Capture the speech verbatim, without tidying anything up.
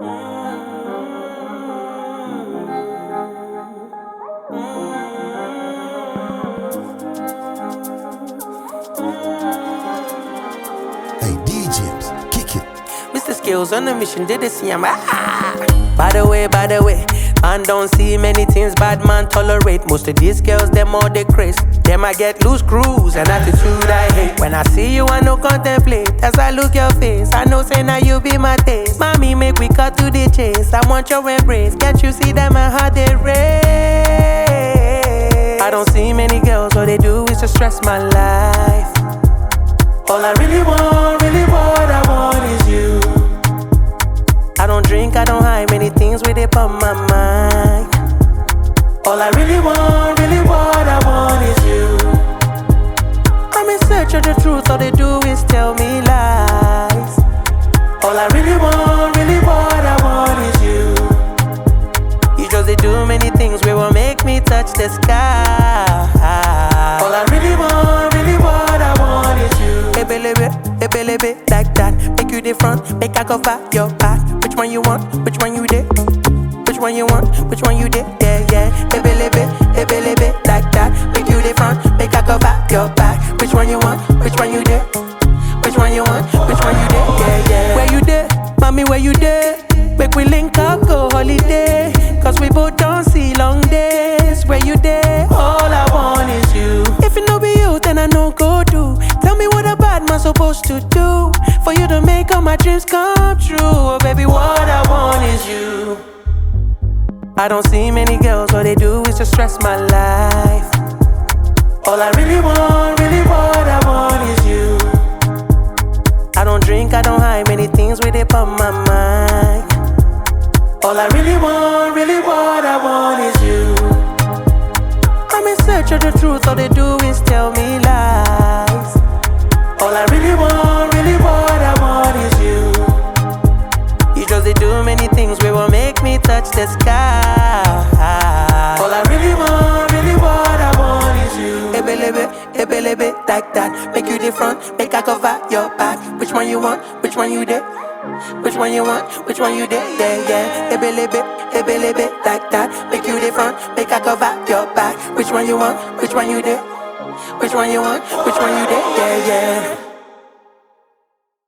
Hey D Js, kick it. Mister Skills on a mission, did they see him? Ah! By the way, by the way, man don't see many things bad man tolerate. Most of these girls, them all they craze. Them I get loose screws and attitude I hate. When I see you, I no contemplate. As I look your face, I know say now you be my taste. Mommy, make we cut to the chase. I want your embrace. Can't you see that my heart they race? I don't see many girls, all they do is just stress my life. All I really want, really what I want is you. I don't drink, I don't hide, many things with it on my mind. All I really want, really what I want is you. I'm in search of the truth, all they do is tell me lies. All I really want, really what I want is you. You just they do many things we will make me touch the sky. All I really want, really what I want is you. Ebelebe, ebelebe, like that. Make you the front, make I cover your back. Which one you want? Which one you did? Which one you want? Which one you did? Yeah, yeah. Ebelebe, ebelebe, like that. Make you the front, make I cover your back. Which one you want? Which one you did? Which one you want? Which one you did? Yeah, yeah. Where you did? Mommy, where you did? Make we link up, go holiday. Cause we both don't see long days. Where you did? All I want is you. If it no be you, then I no go do. Tell me what a bad man supposed to do for you to make all my dreams come true. Oh baby, what I want is you. I don't see many girls, all they do is just stress my life. All I really want, really what I want is you. I don't drink, I don't hide, many things with it on my mind. All I really want, really what I want is you. I'm in search of the truth, all they do is tell me lies. All I really want, really what I want is you. You just they do many things we will make me touch the sky. All I really want, really what I want is you. Ebelebe, ebelebe, like that. Make you the front, make I cover your back. Which one you want? Which one you did? Which one you want? Which one you did? Yeah, yeah. Ebelebe, ebelebe, like that. Make you the front, make I cover your back. Which one you want? Which one you did? Which one you want? Which one you did? Yeah, yeah.